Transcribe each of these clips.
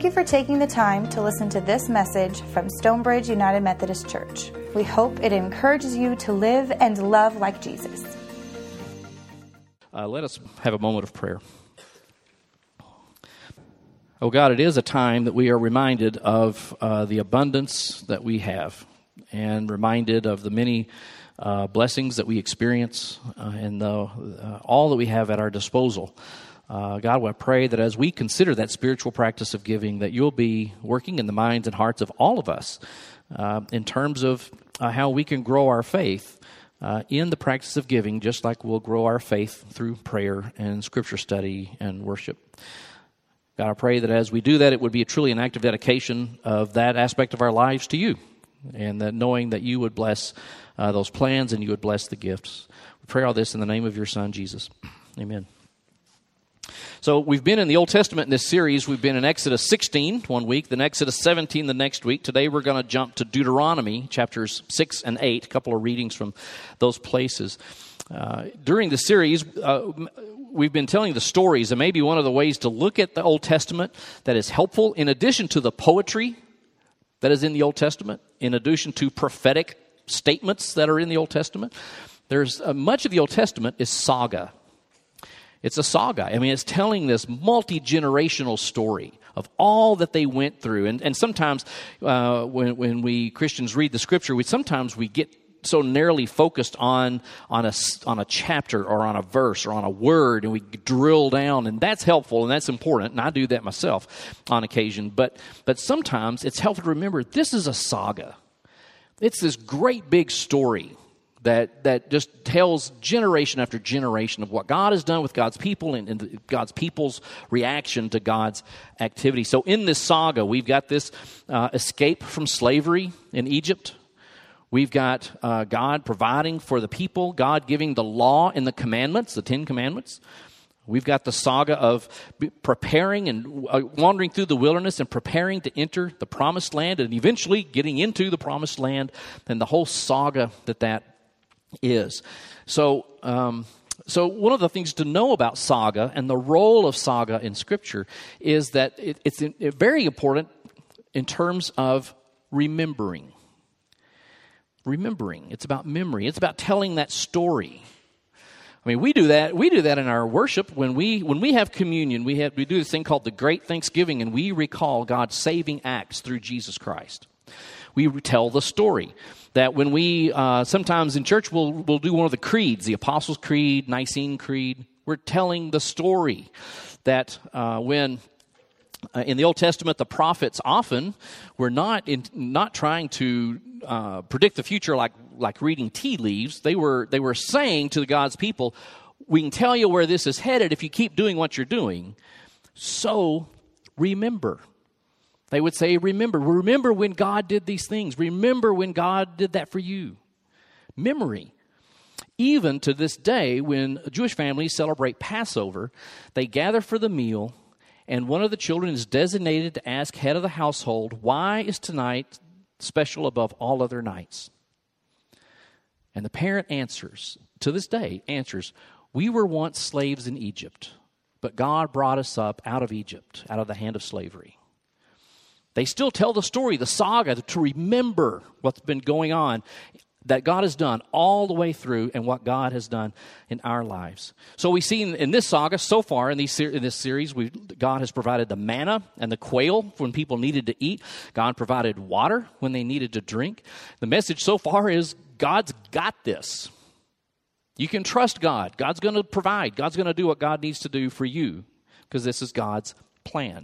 Thank you for taking the time to listen to this message from Stonebridge United Methodist Church. We hope it encourages you to live and love like Jesus. Let us have a moment of prayer. Oh God, it is a time that we are reminded of the abundance that we have and reminded of the many blessings that we experience and all that we have at our disposal. God, I pray that as we consider that spiritual practice of giving, that you'll be working in the minds and hearts of all of us in terms of how we can grow our faith in the practice of giving, just like we'll grow our faith through prayer and scripture study and worship. God, I pray that as we do that, it would be truly an act of dedication of that aspect of our lives to you, and that knowing that you would bless those plans and you would bless the gifts. We pray all this in the name of your Son, Jesus. Amen. So we've been in the Old Testament in this series. We've been in Exodus 16 one week, then Exodus 17 the next week. Today we're going to jump to Deuteronomy, chapters 6 and 8, a couple of readings from those places. During the series, we've been telling the stories, and maybe one of the ways to look at the Old Testament that is helpful, in addition to the poetry that is in the Old Testament, in addition to prophetic statements that are in the Old Testament, there's much of the Old Testament is saga. It's a saga. I mean, it's telling this multi-generational story of all that they went through. And sometimes when we Christians read the Scripture, we get so narrowly focused on a chapter or on a verse or on a word, and we drill down, and that's helpful and that's important, and I do that myself on occasion. But sometimes it's helpful to remember this is a saga. It's this great big story that just tells generation after generation of what God has done with God's people and God's people's reaction to God's activity. So in this saga, we've got this escape from slavery in Egypt. We've got God providing for the people, God giving the law and the commandments, the 10 Commandments. We've got the saga of preparing and wandering through the wilderness and preparing to enter the promised land and eventually getting into the promised land, and the whole saga that is. So one of the things to know about saga and the role of saga in Scripture is that it's very important in terms of remembering. Remembering. It's about memory. It's about telling that story. I mean, we do that in our worship. When we have communion, we do this thing called the Great Thanksgiving, and we recall God's saving acts through Jesus Christ. We tell the story. That when we, sometimes in church, we'll do one of the creeds, the Apostles' Creed, Nicene Creed. We're telling the story that when in the Old Testament, the prophets often were not trying to predict the future like reading tea leaves. They were saying to God's people, we can tell you where this is headed if you keep doing what you're doing. So remember. They would say, remember when God did these things. Remember when God did that for you. Memory. Even to this day, when Jewish families celebrate Passover, they gather for the meal, and one of the children is designated to ask head of the household, why is tonight special above all other nights? And the parent answers, to this day, we were once slaves in Egypt, but God brought us up out of Egypt, out of the hand of slavery. They still tell the story, the saga, to remember what's been going on, that God has done all the way through, and what God has done in our lives. So we see in this saga so far, in this series, God has provided the manna and the quail when people needed to eat. God provided water when they needed to drink. The message so far is God's got this. You can trust God. God's going to provide. God's going to do what God needs to do for you, because this is God's plan.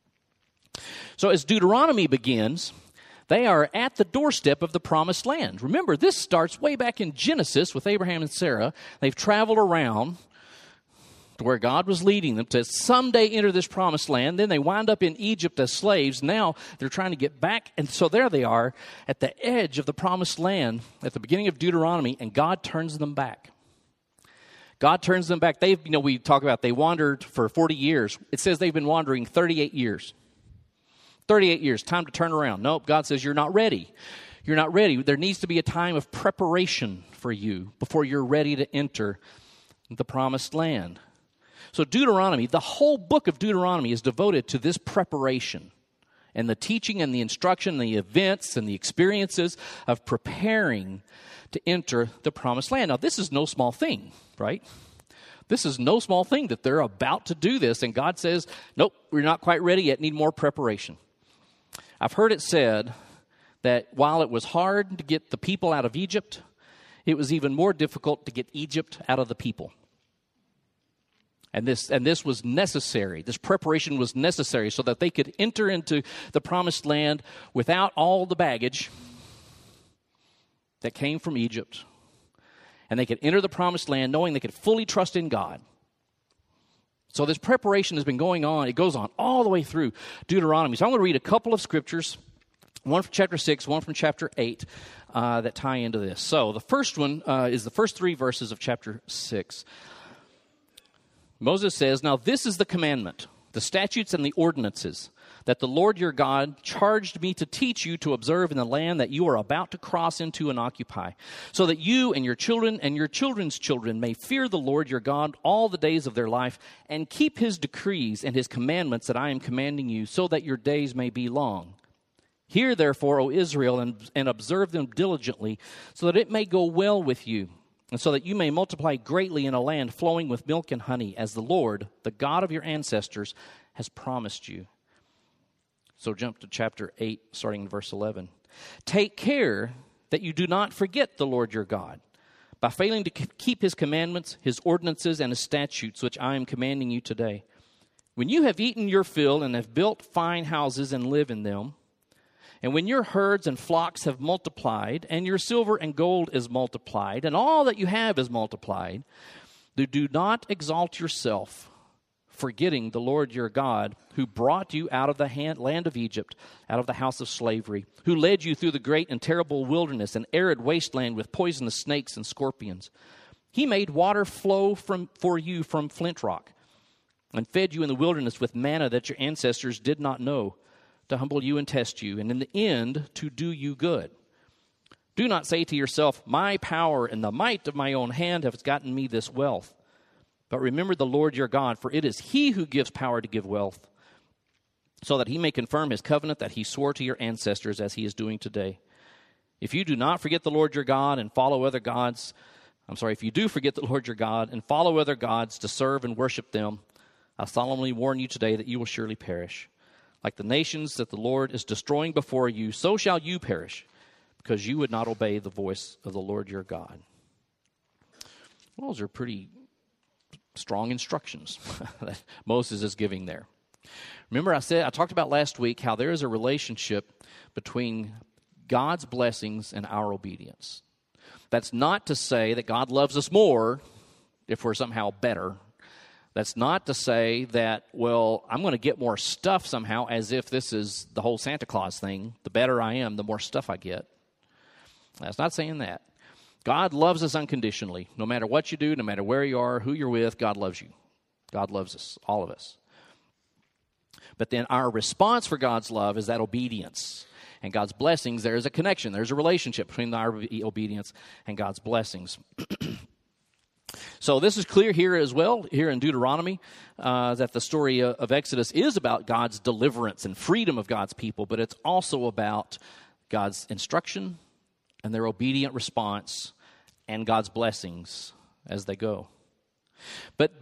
So as Deuteronomy begins, they are at the doorstep of the promised land. Remember, this starts way back in Genesis with Abraham and Sarah. They've traveled around to where God was leading them to someday enter this promised land. Then they wind up in Egypt as slaves. Now they're trying to get back. And so there they are at the edge of the promised land at the beginning of Deuteronomy, and God turns them back. God turns them back. We talk about they wandered for 40 years. It says they've been wandering 38 years. 38 years, time to turn around. Nope, God says you're not ready. You're not ready. There needs to be a time of preparation for you before you're ready to enter the promised land. So Deuteronomy, the whole book of Deuteronomy is devoted to this preparation. and the teaching and the instruction and the events and the experiences of preparing to enter the promised land. Now, this is no small thing, right? This is no small thing that they're about to do this, and God says, nope, we're not quite ready yet, need more preparation. I've heard it said that while it was hard to get the people out of Egypt, it was even more difficult to get Egypt out of the people. And this was necessary. This preparation was necessary so that they could enter into the promised land without all the baggage that came from Egypt. And they could enter the promised land knowing they could fully trust in God. So this preparation has been going on. It goes on all the way through Deuteronomy. So I'm going to read a couple of scriptures, one from chapter 6, one from chapter 8, that tie into this. So the first one is the first 3 verses of chapter 6. Moses says, "Now this is the commandment, the statutes and the ordinances, that the Lord your God charged me to teach you to observe in the land that you are about to cross into and occupy, so that you and your children and your children's children may fear the Lord your God all the days of their life, and keep his decrees and his commandments that I am commanding you, so that your days may be long. Hear therefore, O Israel, and observe them diligently, so that it may go well with you, and so that you may multiply greatly in a land flowing with milk and honey, as the Lord, the God of your ancestors, has promised you." So jump to chapter 8, starting in verse 11. "Take care that you do not forget the Lord your God, by failing to keep his commandments, his ordinances, and his statutes, which I am commanding you today. When you have eaten your fill and have built fine houses and live in them, and when your herds and flocks have multiplied, and your silver and gold is multiplied, and all that you have is multiplied, do not exalt yourself, forgetting the Lord your God, who brought you out of the land of Egypt, out of the house of slavery, who led you through the great and terrible wilderness, an arid wasteland with poisonous snakes and scorpions. He made water flow for you from flint rock, and fed you in the wilderness with manna that your ancestors did not know, to humble you and test you, and in the end to do you good. Do not say to yourself, my power and the might of my own hand have gotten me this wealth. But remember the Lord your God, for it is he who gives power to give wealth, so that he may confirm his covenant that he swore to your ancestors, as he is doing today. If you do forget the Lord your God and follow other gods to serve and worship them, I solemnly warn you today that you will surely perish. Like the nations that the Lord is destroying before you, so shall you perish, because you would not obey the voice of the Lord your God." Well, those are pretty strong instructions that Moses is giving there. Remember, I talked about last week how there is a relationship between God's blessings and our obedience. That's not to say that God loves us more if we're somehow better. That's not to say that, well, I'm going to get more stuff somehow, as if this is the whole Santa Claus thing. The better I am, the more stuff I get. That's not saying that. God loves us unconditionally. No matter what you do, no matter where you are, who you're with, God loves you. God loves us, all of us. But then our response for God's love is that obedience. And God's blessings, there is a connection. There's a relationship between our obedience and God's blessings. So this is clear here as well, here in Deuteronomy, that the story of Exodus is about God's deliverance and freedom of God's people, but it's also about God's instruction and their obedient response and God's blessings as they go. But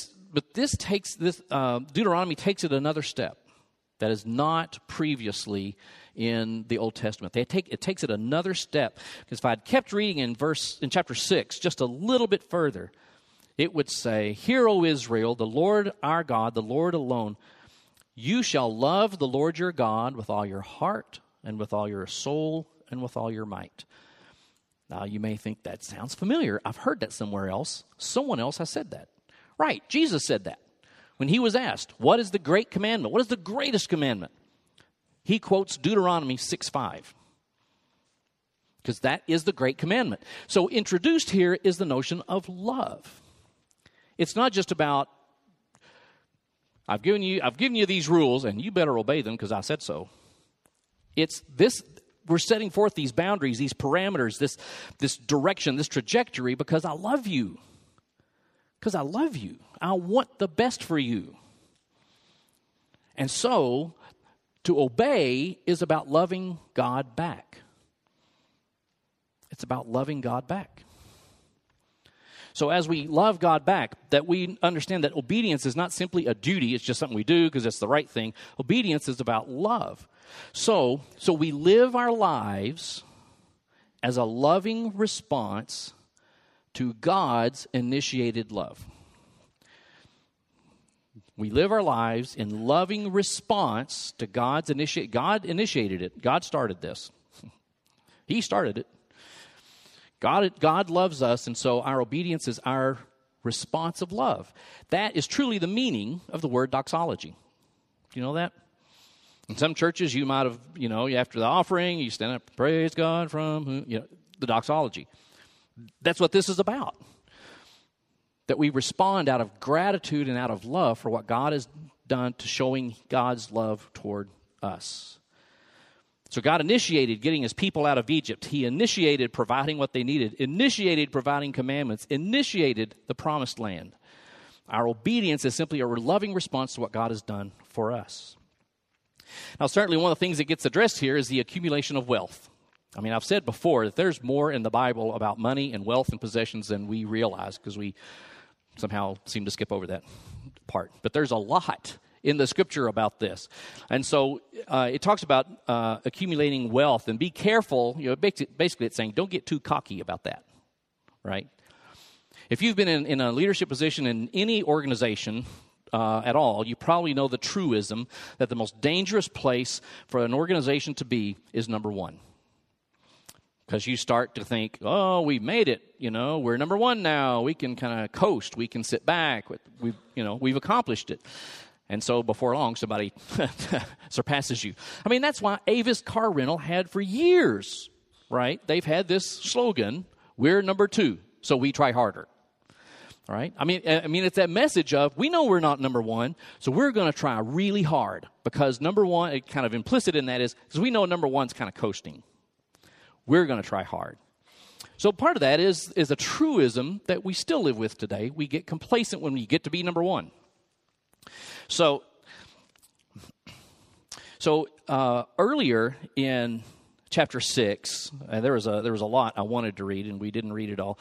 Deuteronomy takes it another step that is not previously in the Old Testament. It takes it another step, because if I'd kept reading in chapter 6 just a little bit further, it would say, "Hear, O Israel, the Lord our God, the Lord alone. You shall love the Lord your God with all your heart and with all your soul and with all your might." Now, you may think that sounds familiar. I've heard that somewhere else. Someone else has said that. Right, Jesus said that. When he was asked, what is the great commandment? What is the greatest commandment? He quotes Deuteronomy 6:5. Because that is the great commandment. So introduced here is the notion of love. It's not just about, I've given you these rules and you better obey them because I said so. It's this, we're setting forth these boundaries, these parameters, this direction, this trajectory because I love you. Because I love you. I want the best for you. And so To obey is about loving God back. It's about loving God back. So as we love God back, that we understand that obedience is not simply a duty, it's just something we do because it's the right thing. Obedience is about love. So we live our lives as a loving response to God's initiated love. We live our lives in loving response to God's initiated. God initiated it. God started this. He started it. God loves us, and so our obedience is our response of love. That is truly the meaning of the word doxology. Do you know that? In some churches, you might have, after the offering, you stand up, praise God from, the doxology. That's what this is about. That we respond out of gratitude and out of love for what God has done to showing God's love toward us. So God initiated getting his people out of Egypt. He initiated providing what they needed, initiated providing commandments, initiated the promised land. Our obedience is simply a loving response to what God has done for us. Now, certainly one of the things that gets addressed here is the accumulation of wealth. I mean, I've said before that there's more in the Bible about money and wealth and possessions than we realize because we somehow seem to skip over that part. But there's a lot in the scripture about this. And so it talks about accumulating wealth and be careful. Basically it's saying don't get too cocky about that, right? If you've been in a leadership position in any organization at all, you probably know the truism that the most dangerous place for an organization to be is number one. Because you start to think, oh, we made it, we're number one now. We can kind of coast. We can sit back. We've accomplished it. And so before long, somebody surpasses you. I mean, that's why Avis Car Rental had for years, right? They've had this slogan, we're number two, so we try harder. All right? I mean, it's that message of, we know we're not number one, so we're going to try really hard. Because number one, it kind of implicit in that is, because we know number one's kind of coasting. We're going to try hard. So part of that is a truism that we still live with today. We get complacent when we get to be number one. So earlier in chapter 6, there was a lot I wanted to read, and we didn't read it all.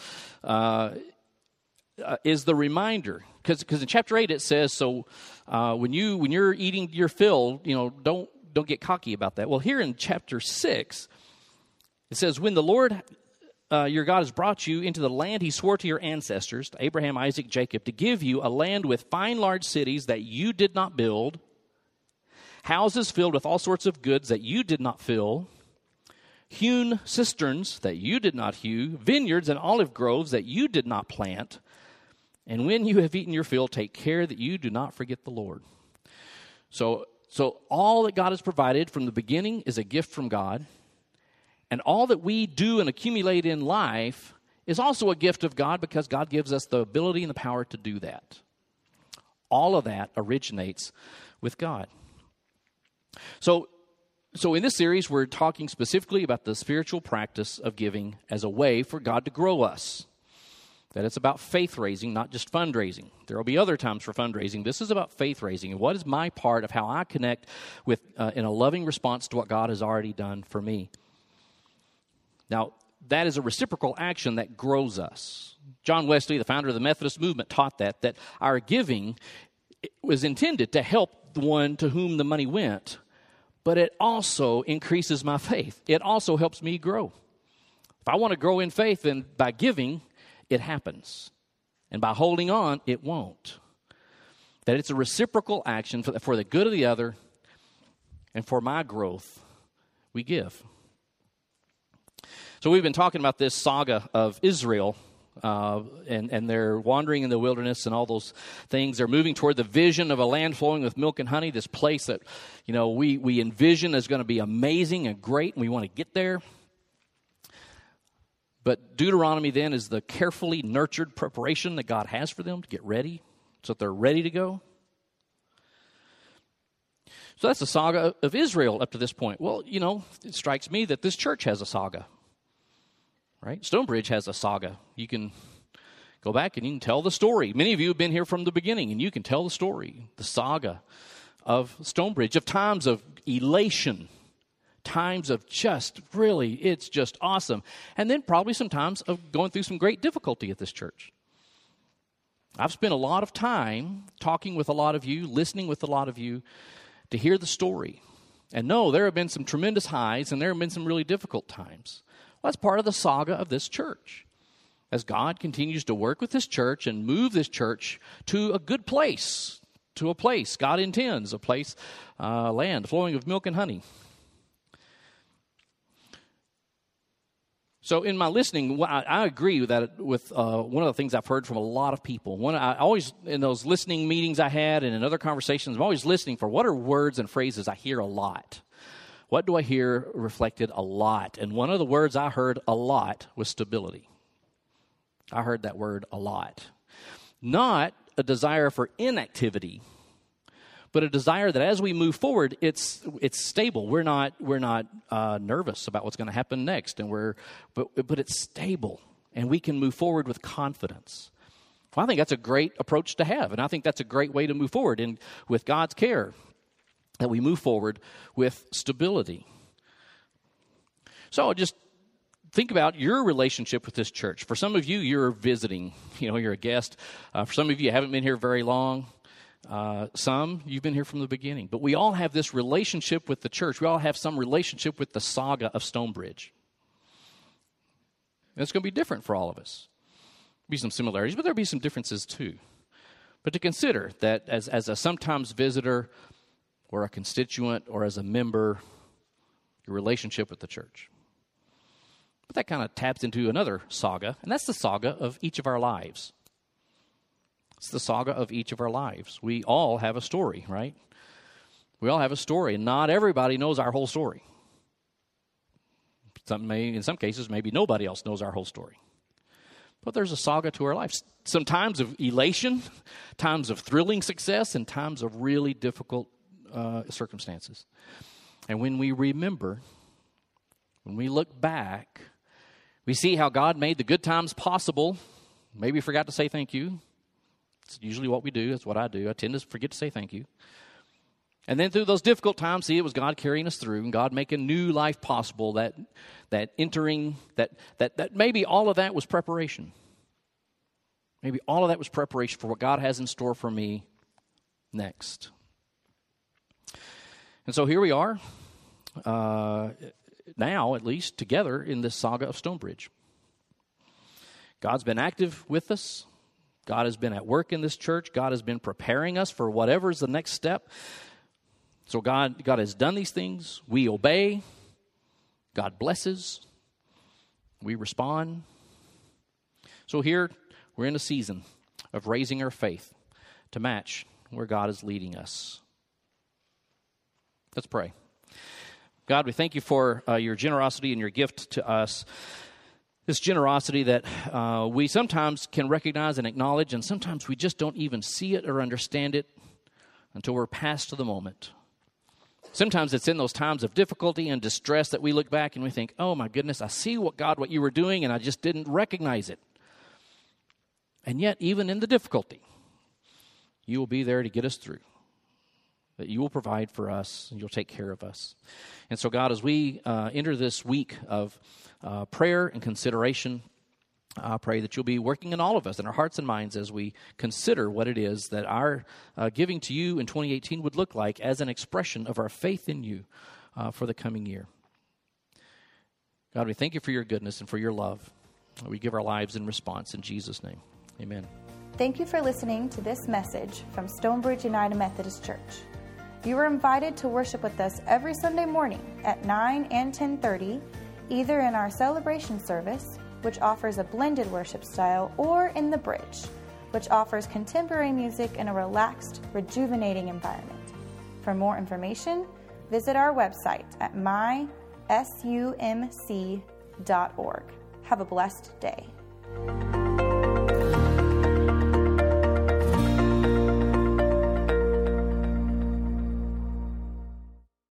Is the reminder, because in chapter 8 it says, so when you're eating your fill, don't get cocky about that. Well, here in chapter 6, it says, when the Lord your God has brought you into the land he swore to your ancestors, to Abraham, Isaac, Jacob, to give you a land with fine large cities that you did not build, houses filled with all sorts of goods that you did not fill, hewn cisterns that you did not hew, vineyards and olive groves that you did not plant. And when you have eaten your fill, take care that you do not forget the Lord. So all that God has provided from the beginning is a gift from God. And all that we do and accumulate in life is also a gift of God because God gives us the ability and the power to do that. All of that originates with God. So in this series, we're talking specifically about the spiritual practice of giving as a way for God to grow us. That it's about faith raising, not just fundraising. There will be other times for fundraising. This is about faith raising. And what is my part of how I connect with in a loving response to what God has already done for me? Now, that is a reciprocal action that grows us. John Wesley, the founder of the Methodist movement, taught that our giving was intended to help the one to whom the money went, but it also increases my faith. It also helps me grow. If I want to grow in faith, then by giving, it happens. And by holding on, it won't. That it's a reciprocal action for the good of the other and for my growth, we give. So we've been talking about this saga of Israel and they're wandering in the wilderness and all those things. They're moving toward the vision of a land flowing with milk and honey, this place that we envision is going to be amazing and great, and we want to get there. But Deuteronomy then is the carefully nurtured preparation that God has for them to get ready so that they're ready to go. So that's the saga of Israel up to this point. Well, it strikes me that this church has a saga. Right? Stonebridge has a saga. You can go back and you can tell the story. Many of you have been here from the beginning, and you can tell the story, the saga of Stonebridge, of times of elation, times of just really, it's just awesome. And then probably some times of going through some great difficulty at this church. I've spent a lot of time talking with a lot of you, listening with a lot of you to hear the story. And no, there have been some tremendous highs and there have been some really difficult times. Well, that's part of the saga of this church. As God continues to work with this church and move this church to a good place, to a place God intends, a place, land flowing with milk and honey. So in my listening, I agree with that. With one of the things I've heard from a lot of people. I always, in those listening meetings I had and in other conversations, I'm always listening for what are words and phrases I hear a lot. What do I hear reflected a lot? And one of the words I heard a lot was stability. I heard that word a lot. Not a desire for inactivity, but a desire that as we move forward, it's stable. We're not nervous about what's going to happen next, and but it's stable, and we can move forward with confidence. Well, I think that's a great approach to have, and I think that's a great way to move forward. And with God's care, that we move forward with stability. So just think about your relationship with this church. For some of you, you're visiting. You're a guest. For some of you, you haven't been here very long. Some, you've been here from the beginning. But we all have this relationship with the church. We all have some relationship with the saga of Stonebridge. And it's going to be different for all of us. There'll be some similarities, but there'll be some differences too. But to consider that as a sometimes visitor or a constituent or as a member, your relationship with the church. But that kind of taps into another saga, and that's the saga of each of our lives. It's the saga of each of our lives. We all have a story, right? We all have a story, and not everybody knows our whole story. In some cases, maybe nobody else knows our whole story. But there's a saga to our lives. Some times of elation, times of thrilling success, and times of really difficult circumstances. And when we remember, when we look back, we see how God made the good times possible. Maybe forgot to say thank you. It's usually what we do. That's what I do. I tend to forget to say thank you. And then through those difficult times, see, it was God carrying us through and God making new life possible, that entering, that maybe all of that was preparation. Maybe all of that was preparation for what God has in store for me next. And so here we are, now at least, together in this saga of Stonebridge. God's been active with us. God has been at work in this church. God has been preparing us for whatever's the next step. So God has done these things. We obey. God blesses. We respond. So here we're in a season of raising our faith to match where God is leading us. Let's pray. God, we thank you for your generosity and your gift to us. This generosity that we sometimes can recognize and acknowledge, and sometimes we just don't even see it or understand it until we're past the moment. Sometimes it's in those times of difficulty and distress that we look back and we think, oh my goodness, I see what you were doing, and I just didn't recognize it. And yet, even in the difficulty, you will be there to get us through. That you will provide for us and you'll take care of us. And so, God, as we enter this week of prayer and consideration, I pray that you'll be working in all of us, in our hearts and minds, as we consider what it is that our giving to you in 2018 would look like as an expression of our faith in you for the coming year. God, we thank you for your goodness and for your love. We give our lives in response in Jesus' name. Amen. Thank you for listening to this message from Stonebridge United Methodist Church. You are invited to worship with us every Sunday morning at 9 and 10:30, either in our celebration service, which offers a blended worship style, or in the Bridge, which offers contemporary music in a relaxed, rejuvenating environment. For more information, visit our website at mysumc.org. Have a blessed day.